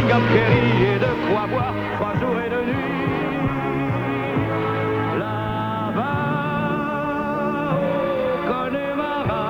Bob Kerry et de quoi boire 3 jours et 2 nuits. Là-bas au Connemara,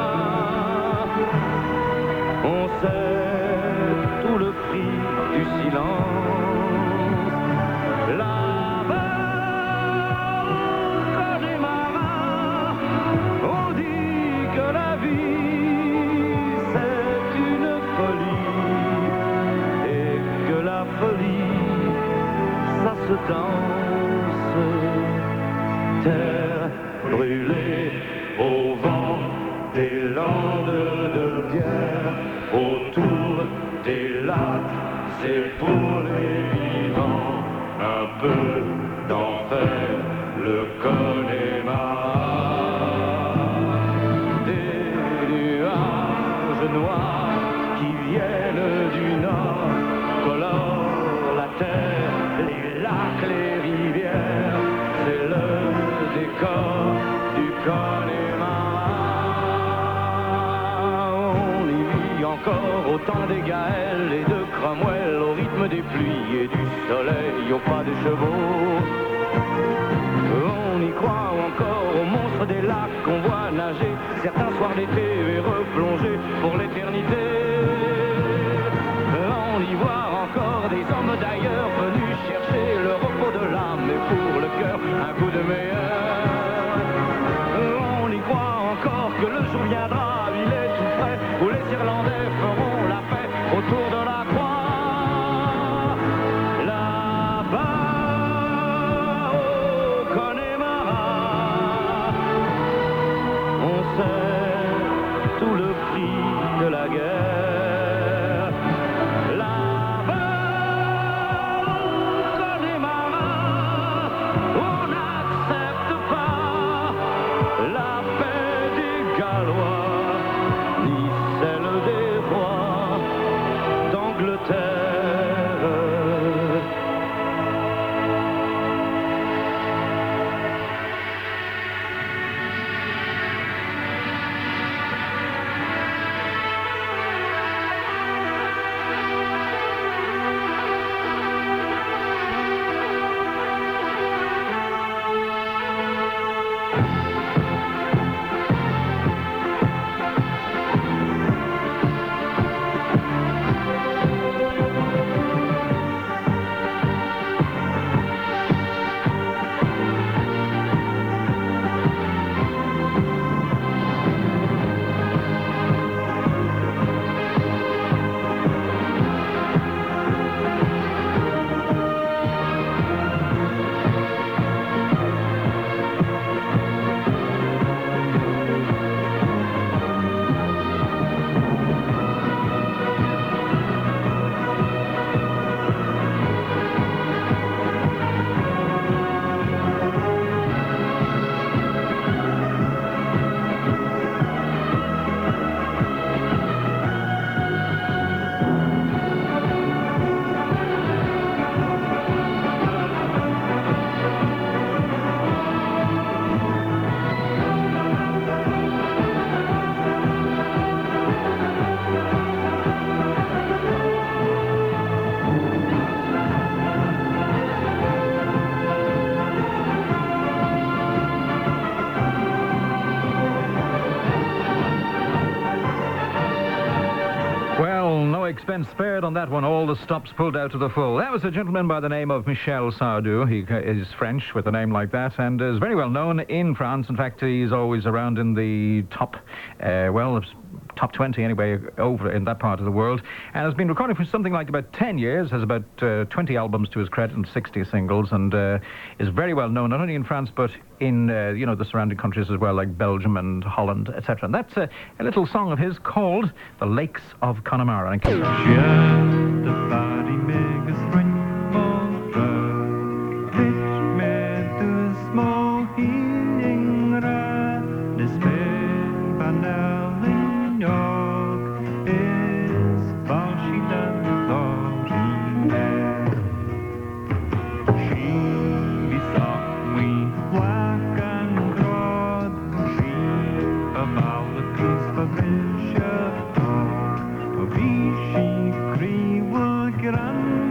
on sait tout le prix du silence. Là-bas au Connemara, on dit que la vie c'est une folie et que la folie ça se danse. Terre brûlée au vent des landes de pierre, autour des lacs, c'est pour les vivants un peu d'enfer, le Connemara. Des nuages noirs qui viennent du nord colorent la terre, les lacs, les rivières, c'est le décor du Connemara. On y vit encore au temps des Gaëls et de Cromwell, au rythme des pluies et du soleil, au pas des chevaux. On y croit encore aux monstres des lacs qu'on voit nager certains soirs d'été et replonger pour l'éternité. On y voit encore des hommes d'ailleurs venus chercher le repos de l'âme et pour le cœur un coup de meilleur. On y croit encore que le jour viendra, il est tout près, où les Irlandais feront la paix autour de la croix. Là-bas au Connemara, on sait tout le prix de la guerre. Là-bas au Connemara, on n'accepte pas la paix des Gallois, ni celle des rois d'Angleterre. Expense spared on that one, all the stops pulled out to the full. That was a gentleman by the name of Michel Sardou. He is French with a name like that and is very well known in France. In fact, he's always around in the top, top 20 anyway, over in that part of the world, and has been recording for something like about 10 years, has about 20 albums to his credit and 60 singles, and is very well known not only in France but in the surrounding countries as well, like Belgium and Holland, etc. And that's a little song of his called The Lakes of Connemara. Grande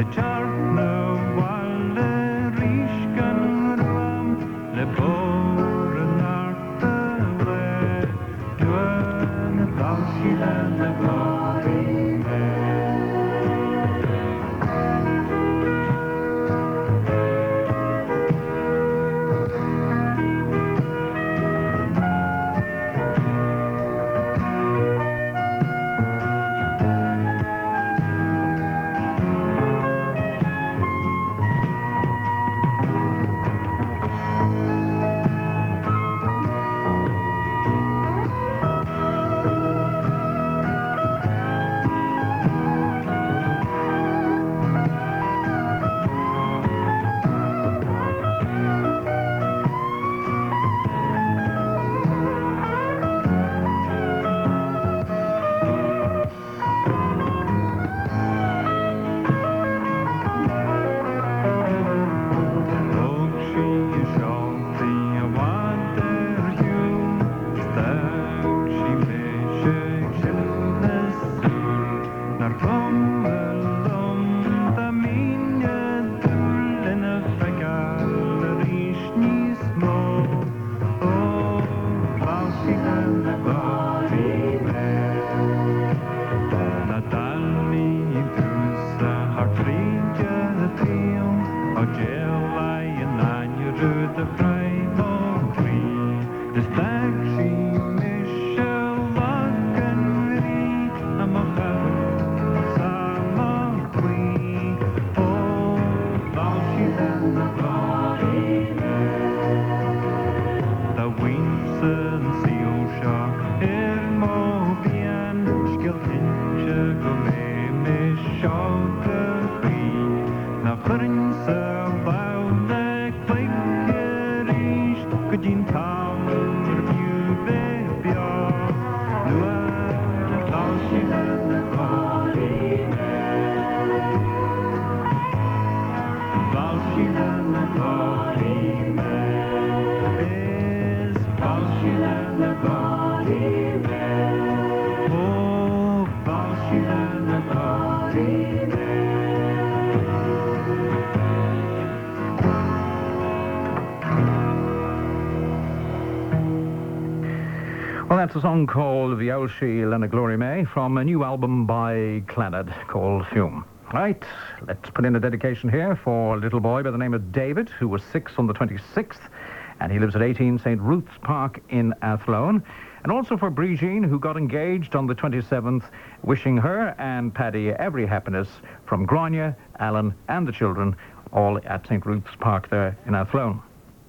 Well, that's a song called The Oulshe Lena Glory May from a new album by Clannad called Fume. Right, let's put in a dedication here for a little boy by the name of David, who was 6 on the 26th, and he lives at 18 St. Ruth's Park in Athlone. And also for Brigitte, who got engaged on the 27th, wishing her and Paddy every happiness from Grania, Alan, and the children, all at St. Ruth's Park there in Athlone.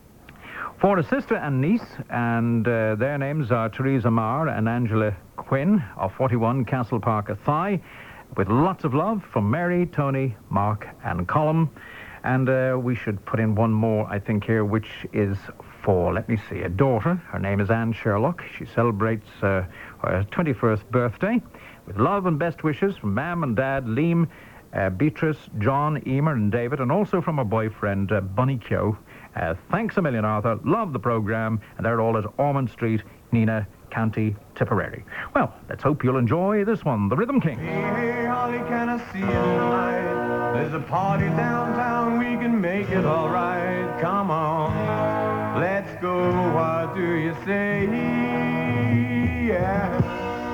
For a sister and niece, and their names are Teresa Marr and Angela Quinn of 41 Castle Park, Athy, with lots of love from Mary, Tony, Mark, and Colm. And we should put in one more, I think, here, which is for, let me see, a daughter. Her name is Anne Sherlock. She celebrates her 21st birthday. With love and best wishes from Mam and Dad, Liam, Beatrice, John, Emer, and David, and also from her boyfriend, Bunny Kyo. Thanks a million, Arthur. Love the programme. And they're all at Ormond Street, Nina, County Tipperary. Well, let's hope you'll enjoy this one, The Rhythm King. Hey, hey, Holly, can I see you tonight? There's a party downtown, we can make it all right. Come on, let's go, what do you say? Yeah.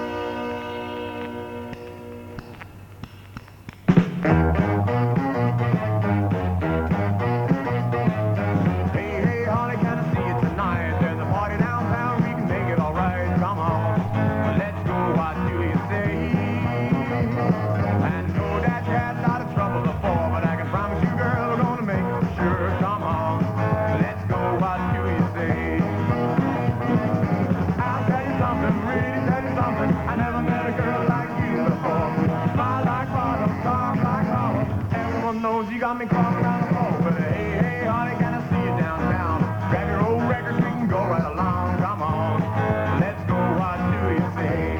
You got me caught around the pole, but hey, hey, honey, can I see you downtown? Grab your old records, we can go right along. Come on, let's go, what do you say?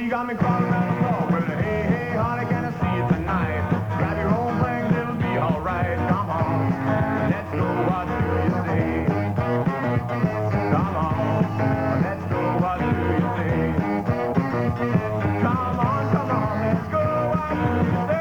You got me crawling around the floor. Well, hey, hey, honey, can I see you tonight? Grab your own things, it'll be alright. Come on, let's go. What do you say? Come on, let's go. What do you say? Come on, let's go. What do you say?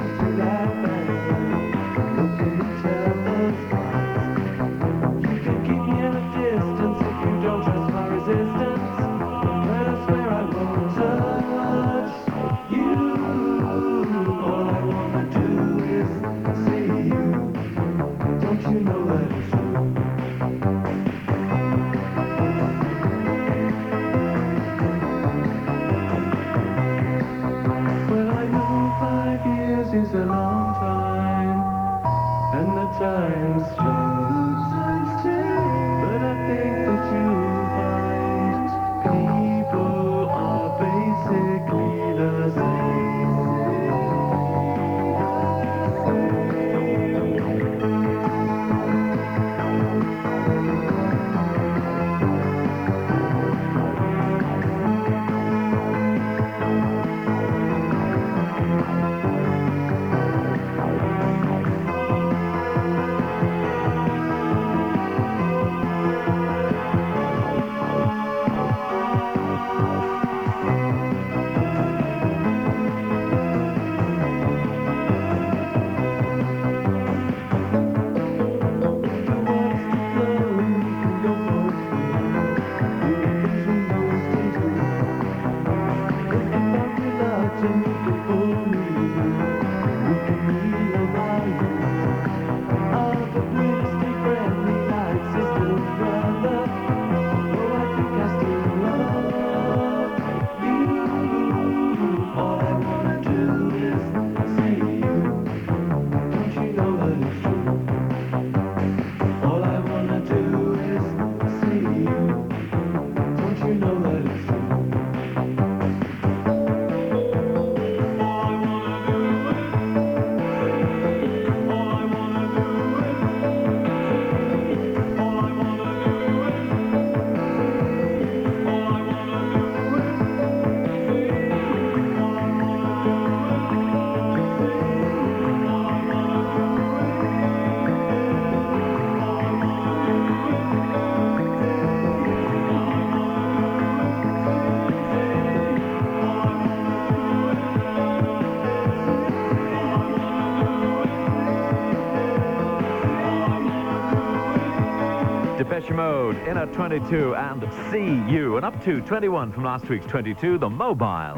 Depeche Mode in at 22 and See You. And up to 21 from last week's 22, The Mobiles.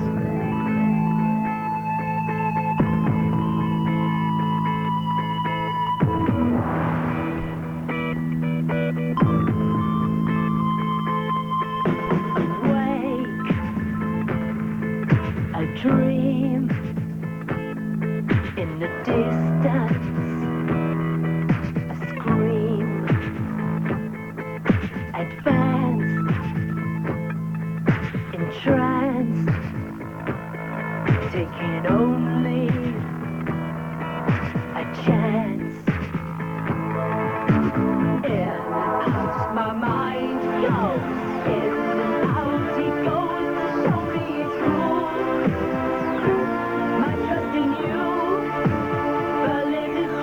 A dream in the distance, a scream, advanced, entranced, taking only a chance. In and out my mind goes, in and out he goes to show me it's true. My trust in you, the limit is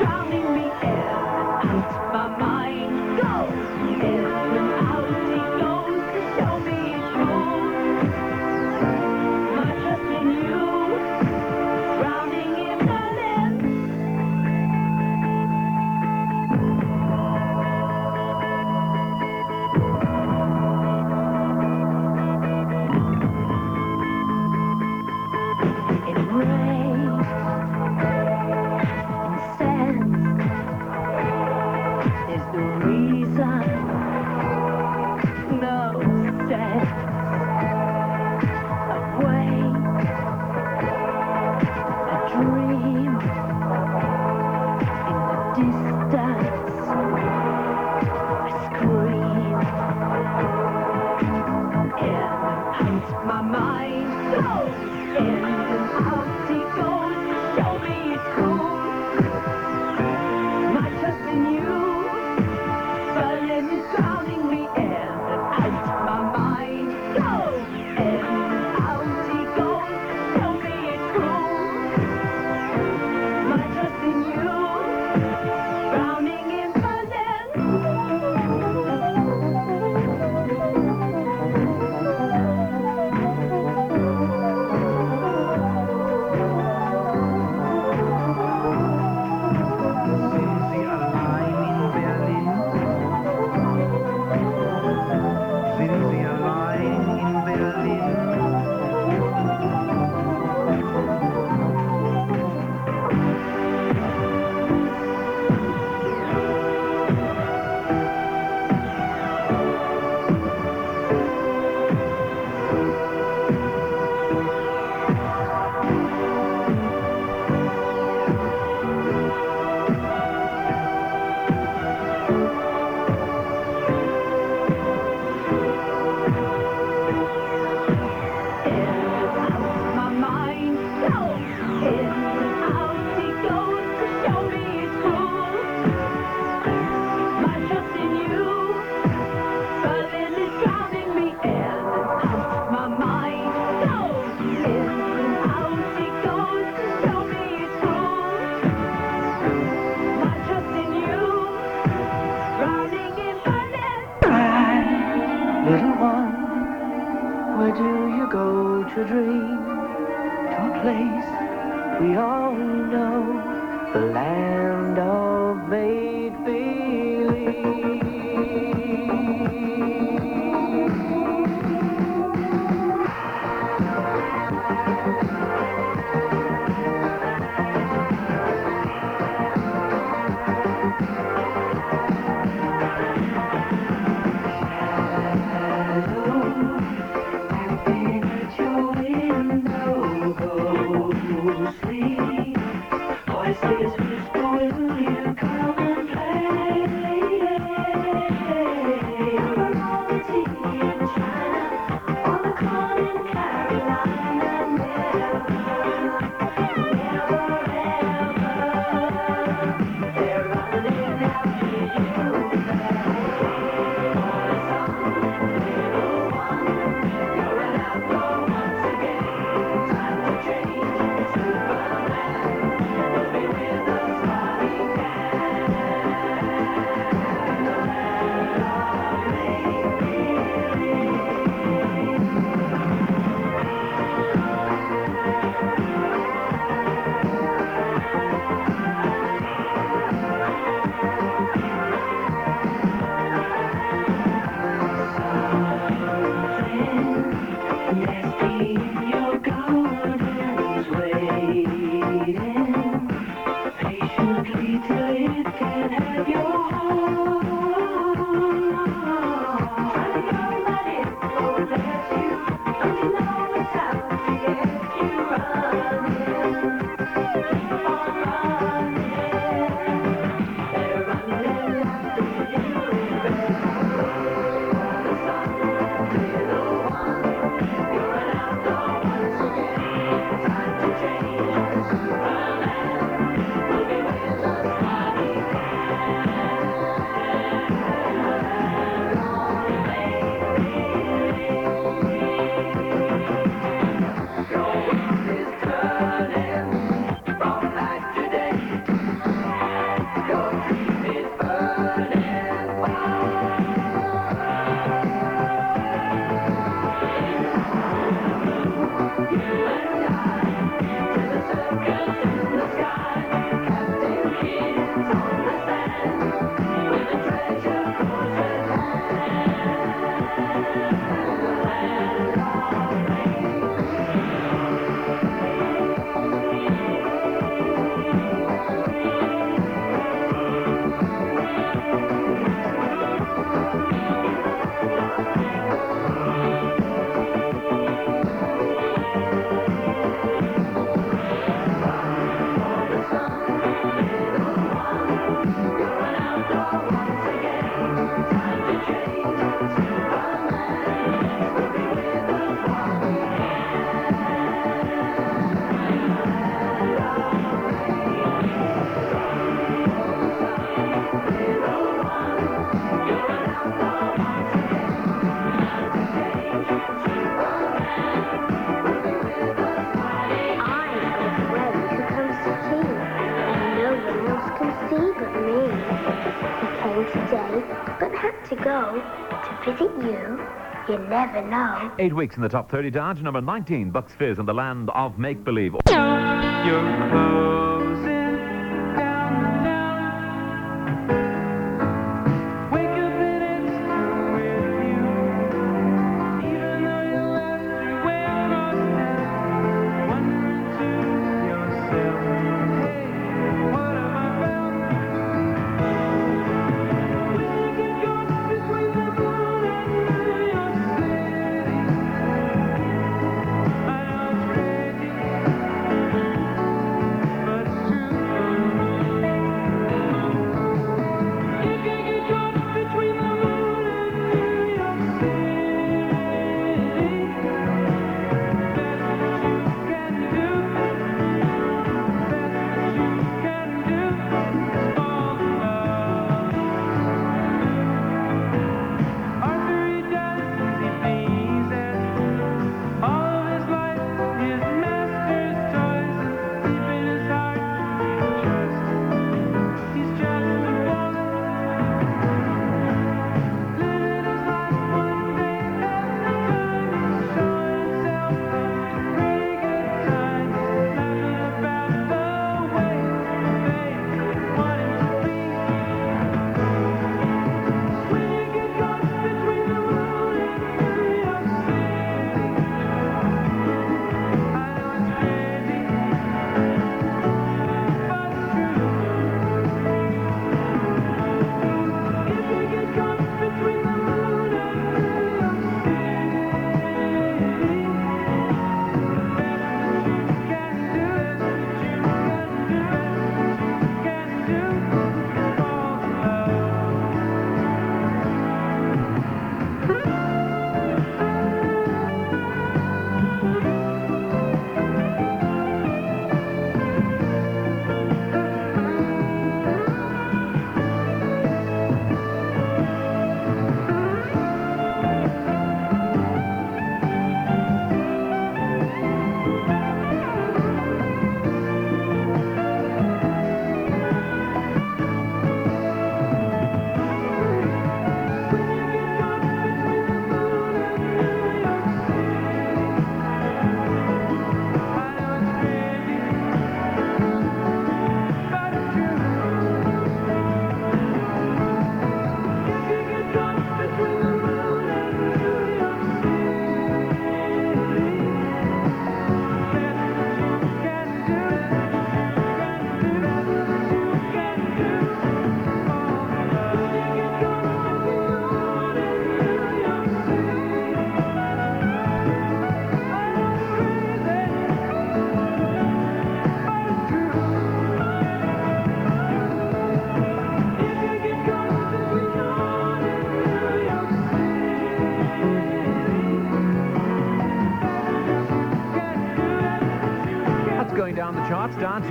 a dream to a place we all know, the land of make-believe. Voices whisper, will you come and play? We're on the TV in China, on the corn in Carolina, never, ever, they're running after you. Little one, you're an outlaw once again. Time to change, Superman. Be with us while he can. To go to visit you, you never know. 8 weeks in the top 30 down to number 19, Bucks Fizz and the Land of Make-Believe. You're closing down now. Wake up and it's still with you. Even though you left your way across town, wondering to yourself, hey, what have I found? But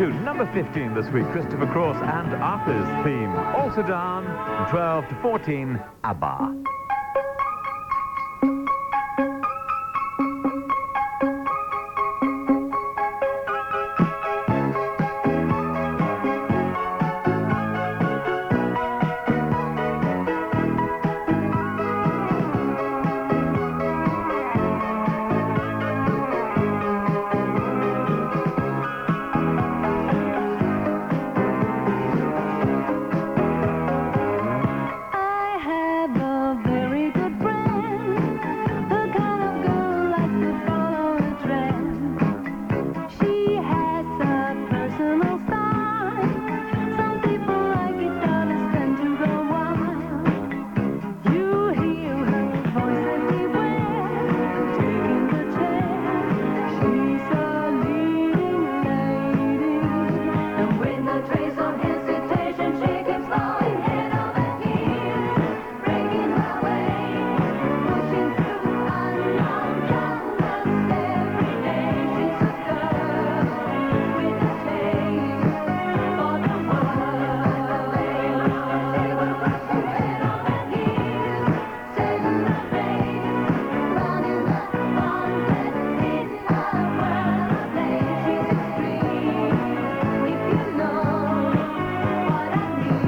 to number 15 this week, Christopher Cross and Arthur's theme. Also down from 12 to 14, ABBA. I have a very good friend, the kind of girl likes to follow a trend. She has a personal style. Some people like it, others tend to go wild. You hear her voice everywhere, taking the chair. She's a leading lady, and with no trace of hesitation, she keeps going head over heels, breaking her way, pushing through unknown jungles every day. She's a girl with a taste for the world. They will rush you head over heels, saving the race, running the gauntlet in her world of play. She's extreme, if you know what I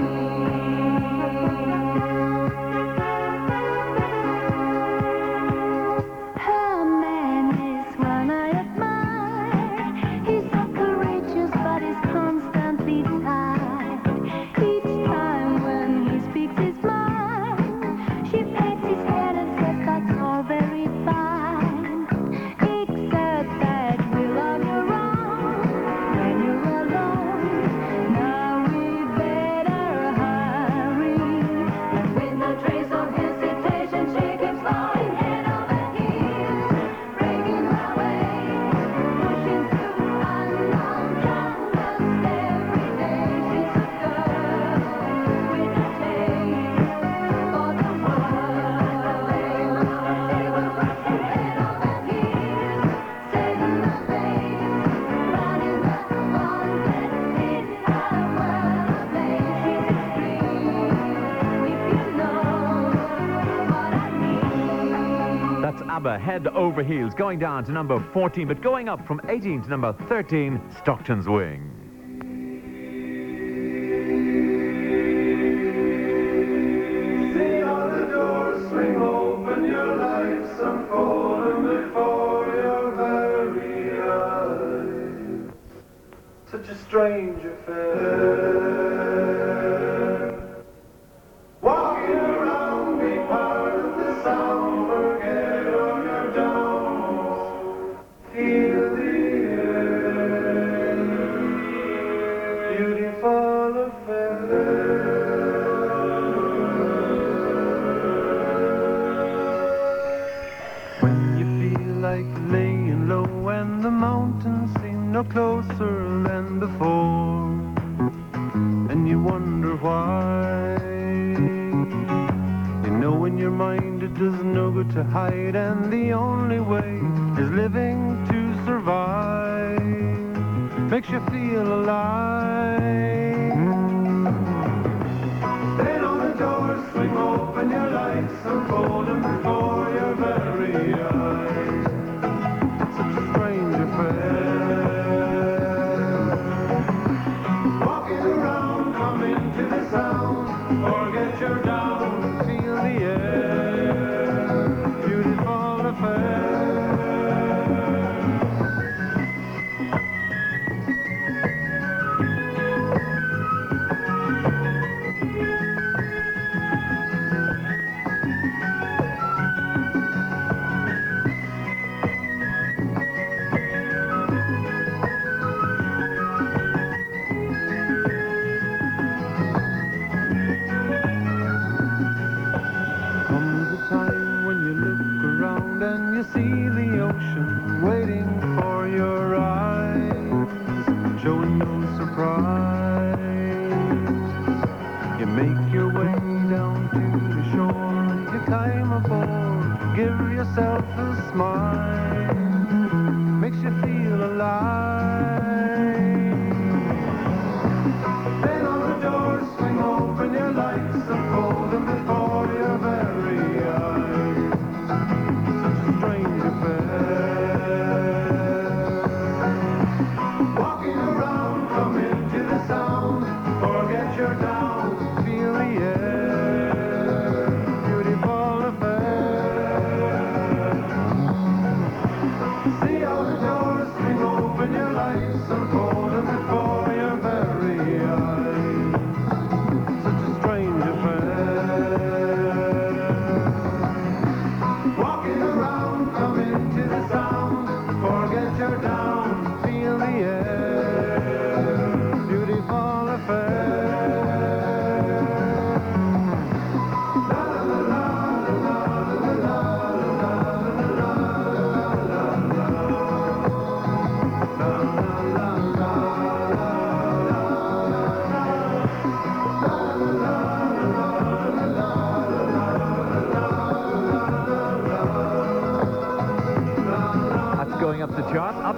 mean. Her man is one I admire. He's so courageous, but he's constantly tired. Each time when he speaks his mind, she pats his head and says that's all very fine. Except that we love you wrong when you're alone. Now we better hurry. And with no trace of hesitation, she keeps going head over heels, breaking her way, pushing through unknown jungles every day. She's a girl with a taste for the world. They will rush you head over heels, saving the race, running the gauntlet in her world of play. She's extreme, if you know what I mean. That's ABBA, Head Over Heels, going down to number 14, but going up from 18 to number 13, Stockton's Wing. See how the doors swing open, your life's unfolding before your very eyes. Such a strange affair. Walking around, be part of the sound, forget all your downs. Feel the air, beautiful affair. When you feel like laying low and the mountains seem no closer than before, and you wonder why. You know in your mind it does no good to hide, and the only way is living to survive. Makes you feel alive. Then on the doors swing open, your lights unfolding before your very eyes. Such a strange affair. Walking around, come into the sound, forget your down, feel the air, beautiful affair. Comes a time when you look around and you see the ocean waiting for your eyes, showing no surprise. You make your way down to the shore, you climb aboard, give yourself a smile, makes you feel alive.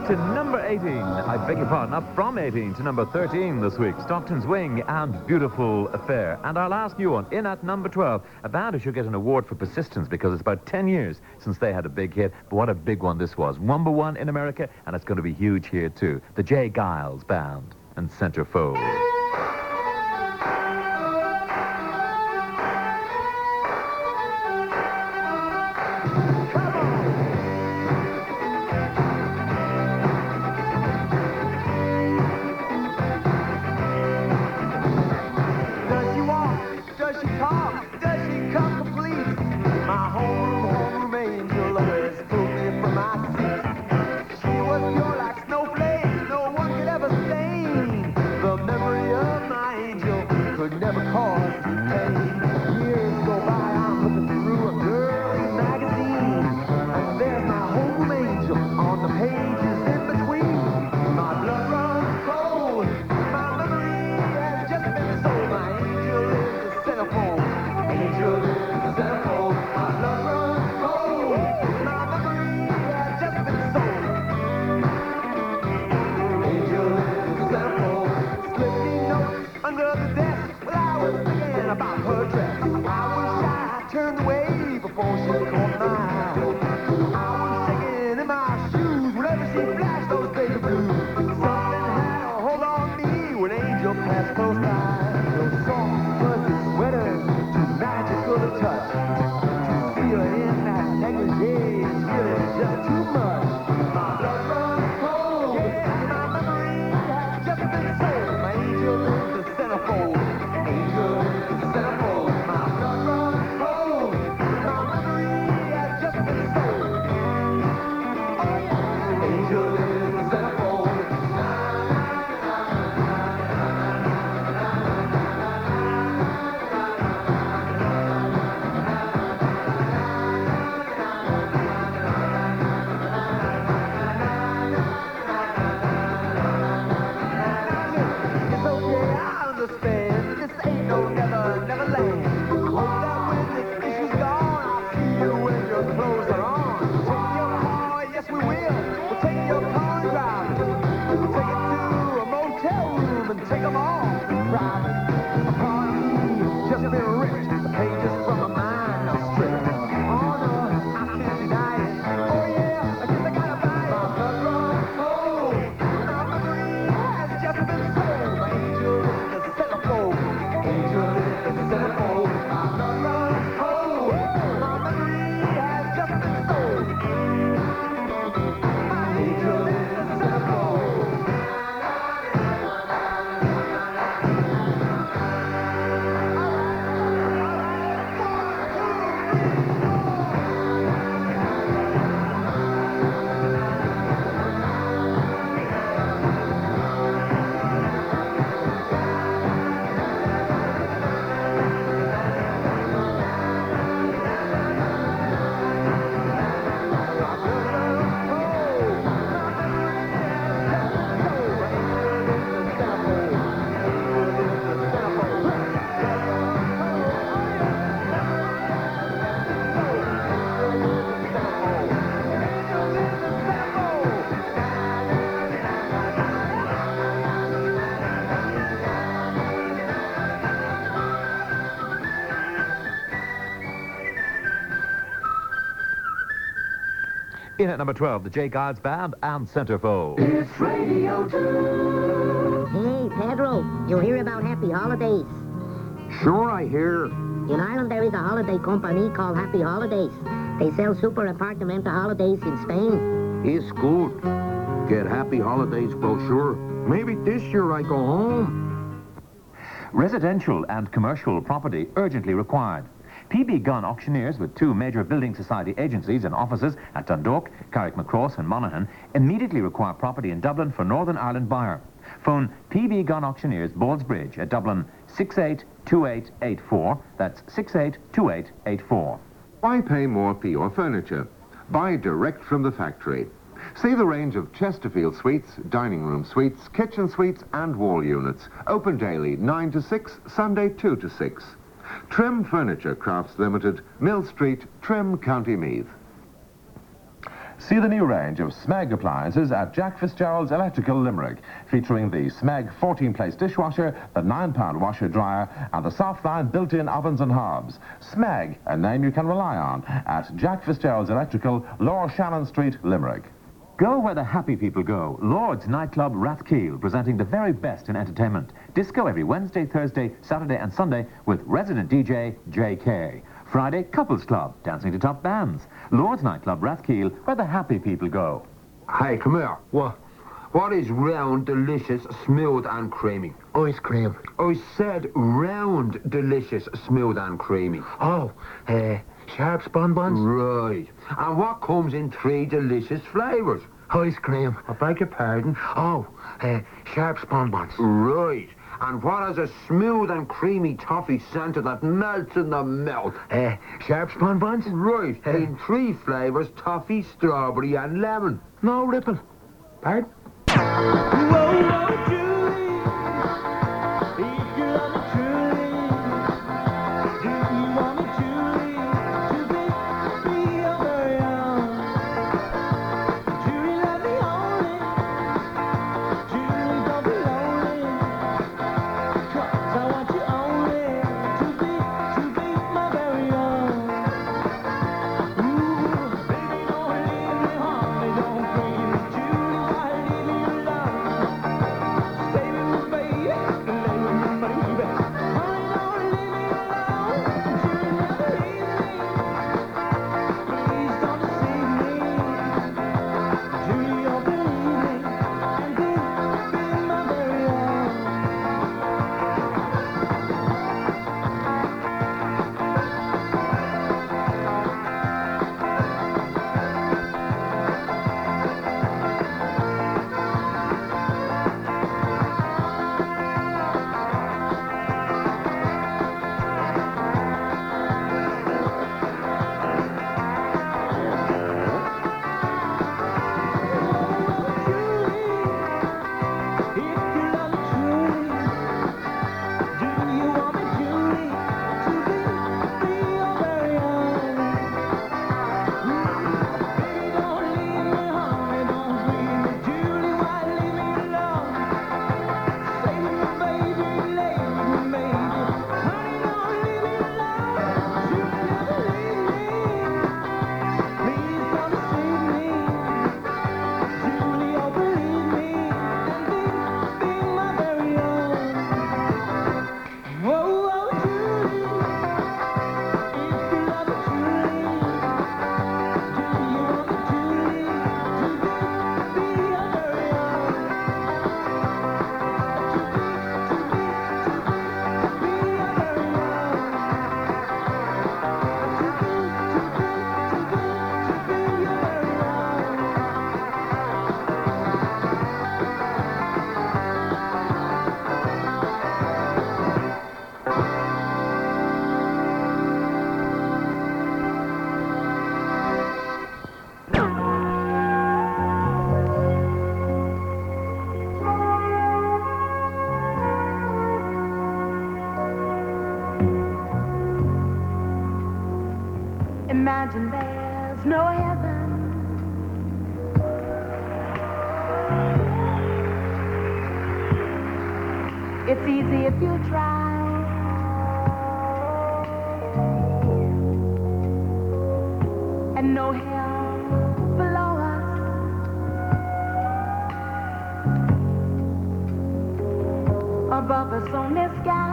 to number 18. I beg your pardon, up from 18 to number 13 this week. Stockton's Wing and Beautiful Affair. And our last new one, in at number 12, a band who should get an award for persistence because it's about 10 years since they had a big hit. But what a big one this was. Number 1 in America, and it's going to be huge here too. The J. Giles Band and Centerfold. Does she walk? Does she talk? Does she come complete? My homeroom angel always pulled me from my seat. She was pure like snowflakes, no one could ever stain. The memory of my angel could never cause pain. Years go by, I'm looking through a girly magazine, and there's my home angel on the pages in between. My blood runs cold, my memory has just been sold. My angel is the centerfold, angel is the centerfold. My blood runs cold, my memory has just been sold. Angel is the centerfold. Slipping notes under the desk while I was thinking about her dress. I was shy, I turned away before she caught my eye. I was shaking in my shoes whenever she flashed those baby blues. Something had a hold on me when Angel passed close by. Those soft, fuzzy sweaters, too magical to touch. To see her in that negligee is really just too much. My blood runs cold, yeah, my memory has just been sold. My angel is the centerfold, angel is the centerfold. My blood runs cold, my memory has just been sold. Oh yeah, angel is the centerfold. It's okay, I understand. This ain't no never land. Hope that when this issue's gone, I'll see you when your clothes are on. Take your car, yes we will. We'll take your car and drive it. We'll take it to a motel room and take them all private. Upon me, just been rich. The pages from my mind are stripped. Oh no, I can't deny it. Oh yeah, I guess I gotta buy it. My blood runs cold. My memory has just been sold. My angel is the centerfold. Angel is the centerfold. My blood runs cold. My memory has just been sold. My angel is the centerfold. In at number 12, the J. Giles Band and Centerfold. It's Radio 2. Hey, Pedro, you hear about Happy Holidays? Sure, I hear. In Ireland, there is a holiday company called Happy Holidays. They sell super apartment holidays in Spain. It's good. Get Happy Holidays brochure. Maybe this year I go home. Residential and commercial property urgently required. PB Gun Auctioneers, with 2 major building society agencies and offices at Dundalk, Carrickmacross and Monaghan, immediately require property in Dublin for Northern Ireland buyer. Phone PB Gun Auctioneers, Ballsbridge at Dublin 682884. That's 682884. Why pay more for your furniture? Buy direct from the factory. See the range of Chesterfield suites, dining room suites, kitchen suites and wall units. Open daily 9 to 6, Sunday 2 to 6. Trim Furniture Crafts Limited, Mill Street, Trim, County Meath. See the new range of Smeg appliances at Jack Fitzgerald's Electrical Limerick, featuring the Smeg 14-place dishwasher, the 9-pound washer-dryer, and the soft-line built-in ovens and hobs. Smeg, a name you can rely on, at Jack Fitzgerald's Electrical, Lower Shannon Street, Limerick. Go where the happy people go. Lord's Nightclub Rathkeale, presenting the very best in entertainment. Disco every Wednesday, Thursday, Saturday and Sunday with resident DJ JK. Friday, Couples Club, dancing to top bands. Lord's Nightclub Rathkeale, where the happy people go. Hey, come here. What is round, delicious, smooth and creamy? Ice cream. I said round, delicious, smooth and creamy. Oh, Sharp's bonbons. Right. And what comes in 3 delicious flavours? Ice cream. I beg your pardon? Oh, Sharp's bonbons. Right. And what has a smooth and creamy toffee centre that melts in the mouth? Sharp's bonbons. Right. In 3 flavours, toffee, strawberry and lemon. No ripple. Pardon? Imagine there's no heaven. It's easy if you try. And no hell below us. Above us only sky.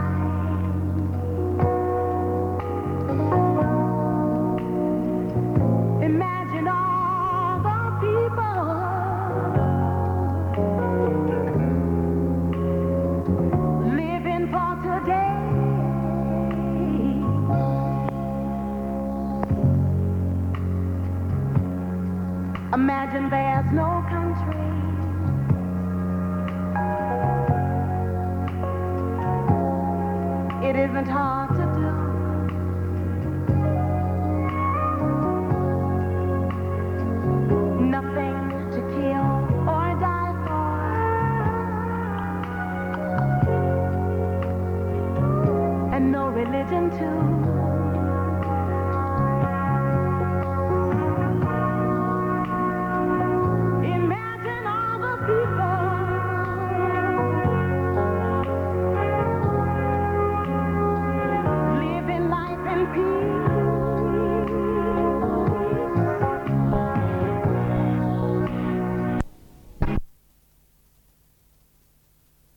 Imagine all the people living for today. Imagine there's no country. It isn't hard to do. Nothing to kill or die for, and no religion too.